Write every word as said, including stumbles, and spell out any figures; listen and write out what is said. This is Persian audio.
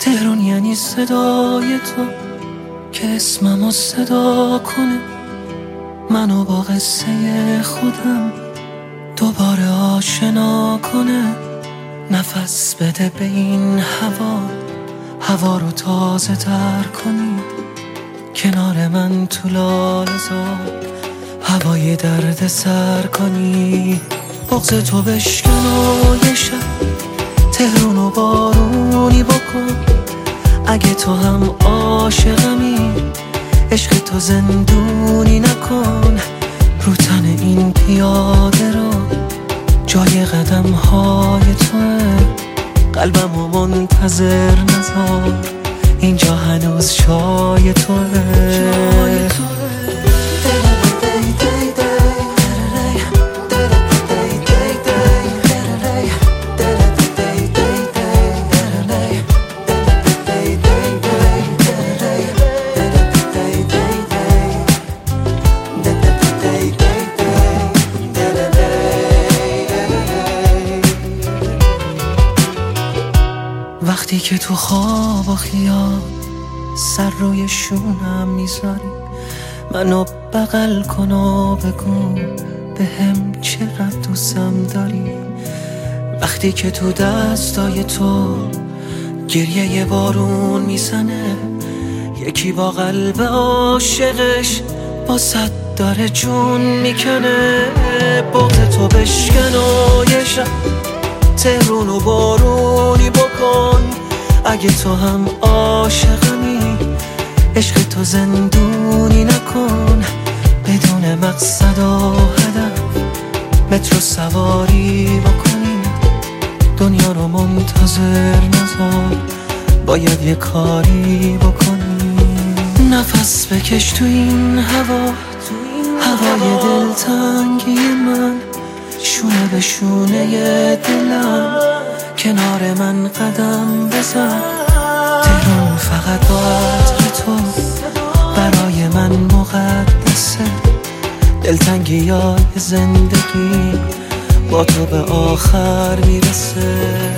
تهران یعنی صدای تو که اسممو صدا کنه، منو با قصه خودم دوباره آشنا کنه. نفس بده به این هوا، هوا رو تازه تر کنی، کنار من تو لاله‌زار هوای درد سر کنی. بغض تو بشکن و یه شب تهران و بارونی بکن. اگه تو هم عاشقمی عشق تو زندونی نکن. رو تن این پیاده رو جای قدم های توه، قلبمو منتظر نذار، اینجا هنوز شای توه. وقتی که تو خواب و خیال سر روی شونم میذاری، منو بغل کن و بگو به هم چقدر دوستم داری. وقتی که تو دستای تو گریه یه بارون میزنه، یکی با قلب عاشقش با صد داره جون میکنه. بغض تو بشکن و یه شب تهران و بارونی بکن. اگه تو هم عاشقمی عشق تو زندونی نکن. بدون مقصد و هدف مترو سواری بکنی، دنیا رو منتظر نذار، باید یه کاری بکنی. نفس بکش تو این هوا، هوای دلتنگی من، شونه به شونه دلم، کنار من قدم بزن. تهران فقط با عطر تو برای من مقدسه، دلتنگی های زندگی با تو به آخر میرسه.